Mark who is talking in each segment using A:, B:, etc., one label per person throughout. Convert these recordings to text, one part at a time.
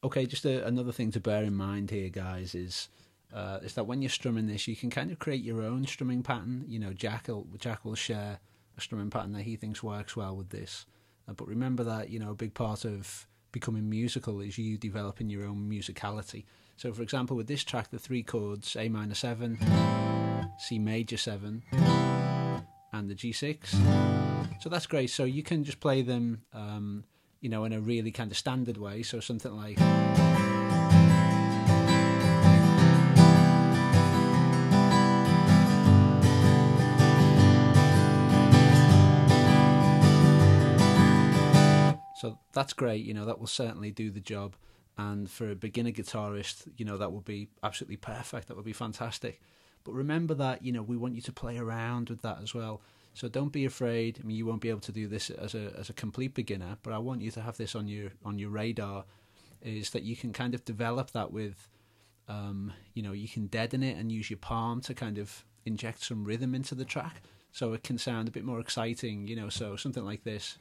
A: Okay, just another thing to bear in mind here, guys, is that when you're strumming this, you can kind of create your own strumming pattern. You know, Jack will share a strumming pattern that he thinks works well with this. But remember that, you know, a big part of becoming musical is you developing your own musicality. So, for example, with this track, the three chords, A minor 7, C major 7, and the G6. So that's great. So you can just play them, you know, in a really kind of standard way. So something like... So that's great, you know, that will certainly do the job. And for a beginner guitarist, you know, that would be absolutely perfect. That would be fantastic. But remember that, you know, we want you to play around with that as well. So don't be afraid. I mean, you won't be able to do this as a complete beginner, but I want you to have this on your radar, is that you can kind of develop that with, you know, you can deaden it and use your palm to kind of inject some rhythm into the track. So it can sound a bit more exciting, you know, so something like this.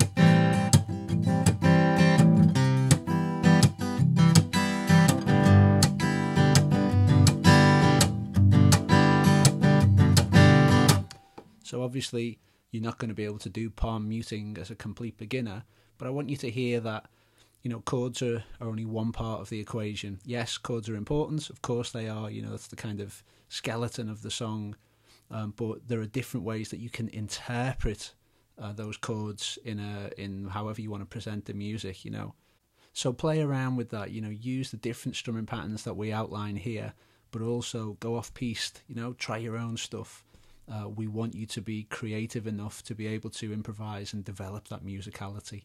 A: So obviously you're not going to be able to do palm muting as a complete beginner, but I want you to hear that, you know, chords are only one part of the equation. Yes, chords are important, of course they are, you know, that's the kind of skeleton of the song, but there are different ways that you can interpret those chords in however you want to present the music, you know. So play around with that, you know, use the different strumming patterns that we outline here, but also go off piste, you know, try your own stuff. We want you to be creative enough to be able to improvise and develop that musicality.